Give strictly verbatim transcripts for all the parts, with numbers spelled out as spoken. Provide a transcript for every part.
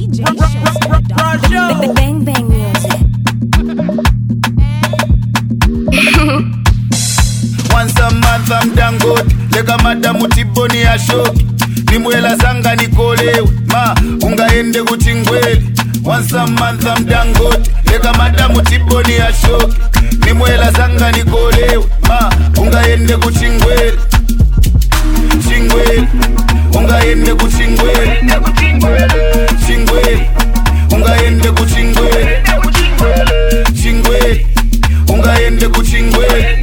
D J Showstep. Bang bang music. Once a month I'm Dangote, leka madamu tiboni ya shoki. Nimwela zanga nikolewe, ma ungaende kuchingwele. Once a month I'm Dangote, leka madamu tiboni ya shoki. Nimwela zanga nikolewe, ma ungaende kuchingwele. Chingwele, ungaende kuchingwele. Chingwele, ungaende kuchingwele. Chingwele, ungaende kuchingwele.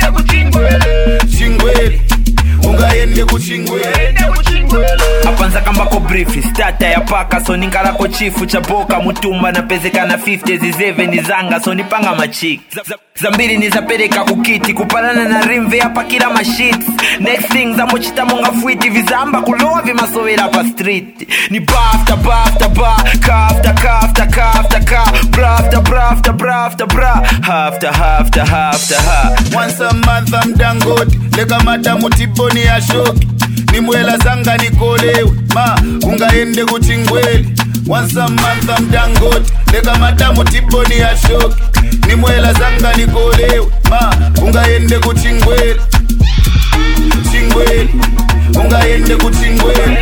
Chingwele, ungaende kuchingwele. Apanza kambako brief, starta ya paka. So ninkarako chifu, chaboka, mutumba na pezeka na fifty zizeve ni zanga. So nipanga machik Zambiri nizapereka kukiti, kupalana na rimve hapa kila mashits. Next thing za mochita monga fuiti, vizamba kuloa vimasowela pa street. Ni bafta bafta ba, kafta kafta kafta ka, brafta brafta brafta bra, hafta hafta hafta ha. Once a month I'm Dangote, leka madamu tiboni ya shoki. Nimwela zanga nikolewe, ma ungaende kuchingwele. Once a month I'm Dangote, leka madamu tiboni ya shoki. Nimwela zanga nikolewe, ma ungaende kuchingwele. Chingwele, ungaende kuchingwele.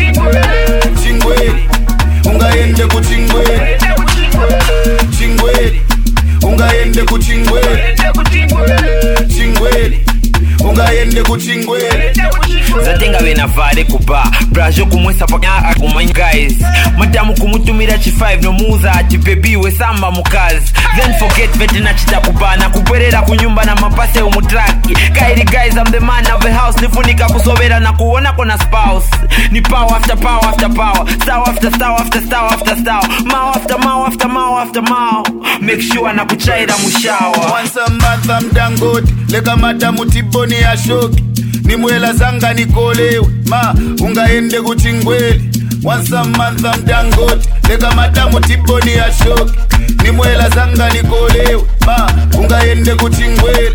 Chingwele, ungaende kuchingwele. Chingwele, ungaende kuchingwele. Chingwele, ungaende kuchingwele. Zatenga wena vare kuba Brajo kumwesa pa nyaka kumanyi guys. Madamu kumutumira chi five no muza ati baby we samba mukazi. Then forget vetina chita kubana, kuperera kunyumba na mapase umutraki. Kairi guys I'm the man of the house, nifunika kusovera na kuona kona spouse. Ni power after power after power, star after star after star after star, mao after mao after mao after mao. Make sure na kuchaira mushawa. Once a month I'm Dangote, leka madamu tiboni ya shoki. Nimwela zanga nikolewe, ma ungaende kuchingwele. Once a month I'm Dangote, leka madamu tiboni ya shoki. Nimwela zanga nikolewe, ma ungaende kuchingwele.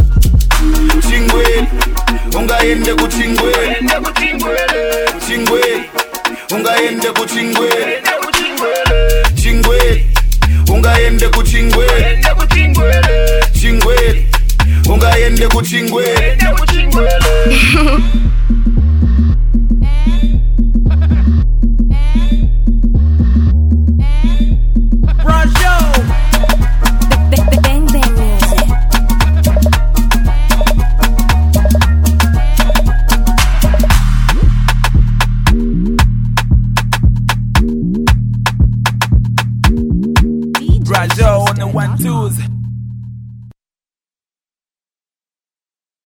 Chingwele, ungaende kuchingwele. Chingwele, ungaende kuchingwele. Chingwele, ungaende kuchingwele. Chingwele, ungaende kuchingwele. Bang bang music. Rajo on the one twos.